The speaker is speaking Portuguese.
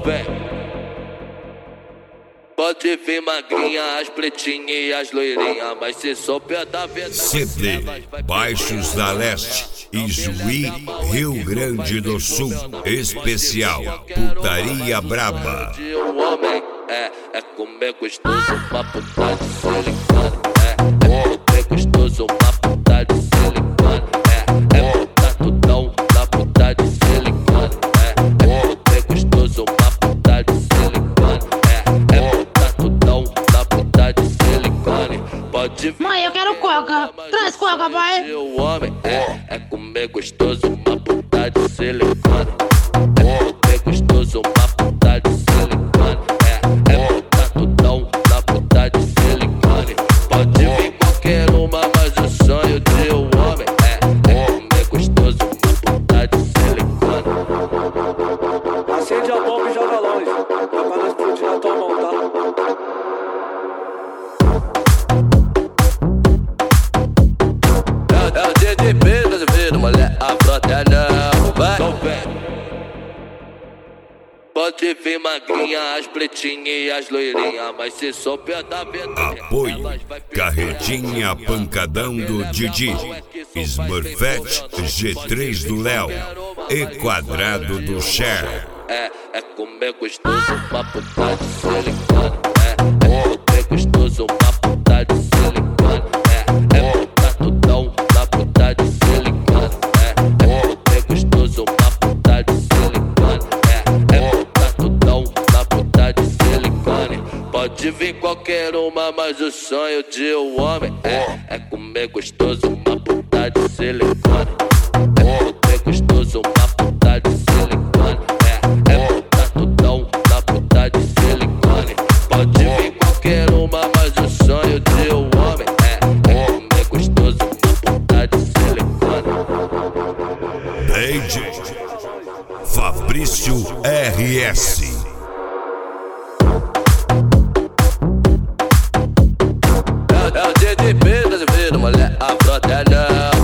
vem. Pode vir magrinha, as pretinhas e as loirinhas, mas se souber da verdade. CD Baixos da Leste, Ijuí, Rio Grande do Sul. Especial Putaria Braba. O homem é comer gostoso, uma puta de silicone. É comer gostoso, uma puta de silicone. É botar tudão na puta de silicone. É comer gostoso, uma puta de silicone. É botar tudão na puta de silicone. Pode vir. Mãe, eu quero coca. Traz coca, pai. O homem é comer gostoso, uma puta de silicone. É comer gostoso, uma puta de silicone. É botar tudão na puta de silicone. Pode vir qualquer uma, mas o sonho de um homem é comer gostoso, uma puta de silicone. Acende a bomba e joga longe, pra não explodir na tua mão, tá? É o DDP, tá vendo, mulher? A frota é não, vai. Então vem. Pode vir magrinha, as pretinhas e as loirinhas, mas se souber da verdade. Apoio Carretinha Pancadão do Didi, Smurfette G3 do Léo e Quadrado do Cher. É comer gostoso, uma puta de silicone. É comer gostoso, uma puta de silicone. É botar tudão na puta de silicone. É comer gostoso, uma puta de silicone. É botar tudão na puta de silicone. Pode vir qualquer uma, mas o sonho de um homem é comer gostoso, uma puta de silicone. É comer gostoso, uma puta de silicone. É botar tudão na puta de silicone. Pode vir qualquer uma, mas o sonho de um homem é comer gostoso, uma puta de silicone. DJ Fabrício RS. É o DDP, tá vendo, mulher? A frota é não.